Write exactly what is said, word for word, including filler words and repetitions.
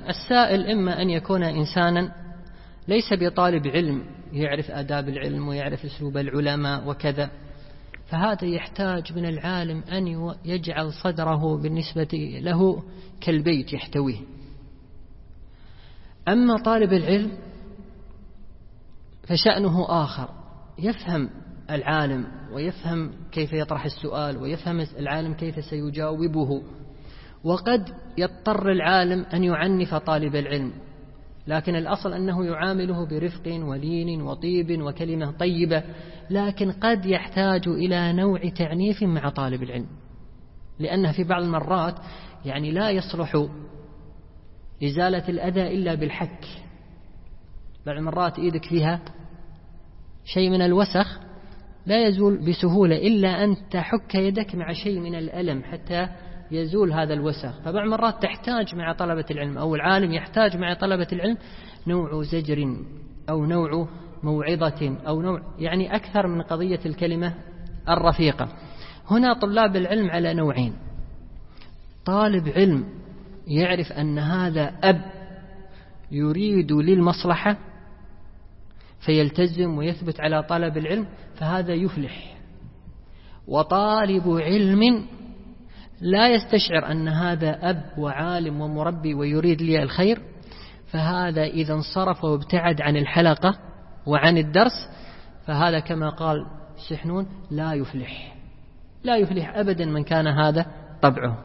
السائل إما أن يكون إنسانا ليس بطالب علم يعرف آداب العلم ويعرف أسلوب العلماء وكذا، فهذا يحتاج من العالم أن يجعل صدره بالنسبة له كالبيت يحتويه. أما طالب العلم فشأنه آخر، يفهم العالم ويفهم كيف يطرح السؤال ويفهم العالم كيف سيجاوبه، وقد يضطر العالم أن يعنف طالب العلم، لكن الأصل أنه يعامله برفق ولين وطيب وكلمة طيبة، لكن قد يحتاج إلى نوع تعنيف مع طالب العلم، لأنه في بعض المرات يعني لا يصلح إزالة الأذى إلا بالحك. بعض المرات إيدك فيها شيء من الوسخ لا يزول بسهولة إلا أن تحك يدك مع شيء من الألم حتى يزول هذا الوسخ. فبعض المرات تحتاج مع طلبة العلم أو العالم يحتاج مع طلبة العلم نوع زجر أو نوع موعظة أو نوع يعني أكثر من قضية الكلمة الرفيقة. هنا طلاب العلم على نوعين: طالب علم يعرف أن هذا أب يريد للمصلحة فيلتزم ويثبت على طلب العلم فهذا يفلح، وطالب علم لا يستشعر أن هذا أب وعالم ومربي ويريد لي الخير، فهذا إذا انصرف وابتعد عن الحلقة وعن الدرس فهذا كما قال سحنون لا يفلح، لا يفلح أبدا من كان هذا طبعه.